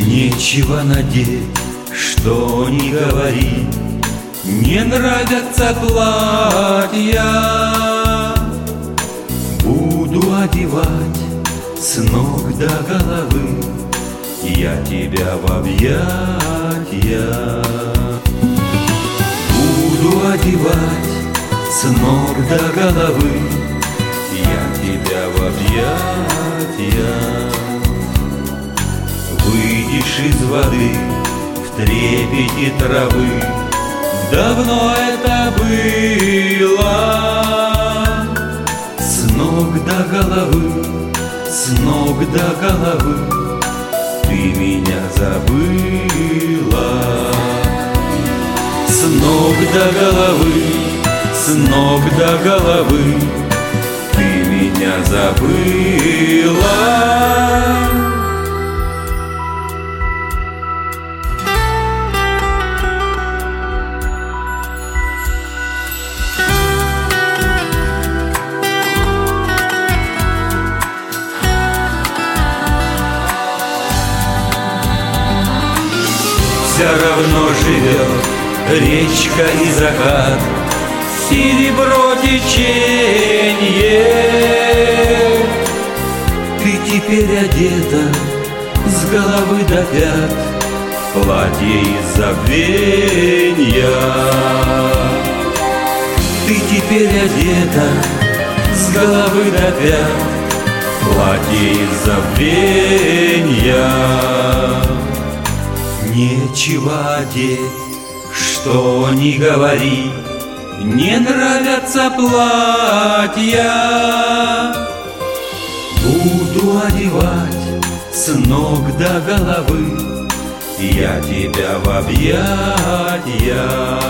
Нечего надеть, что ни говори, не нравятся платья. Буду одевать с ног до головы я тебя в объятья. Буду одевать с ног до головы я тебя в объятья. Выйдешь из воды в трепете травы, давно это было. С ног до головы, с ног до головы ты меня забыла. С ног до головы, с ног до головы ты меня забыла. Все равно живет речка и закат, серебро теченье. Ты теперь одета с головы до пят в платье из забвенья. Ты теперь одета с головы до пят в платье из забвенья. Нечего одеть, что ни говори, не нравятся платья. Буду одевать с ног до головы я тебя в объятья.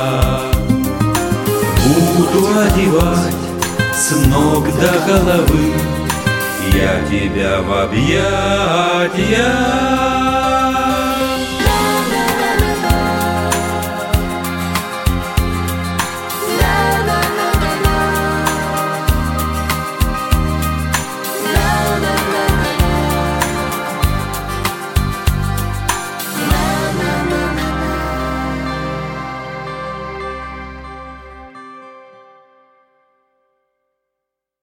Буду одевать с ног до головы я тебя в объятья.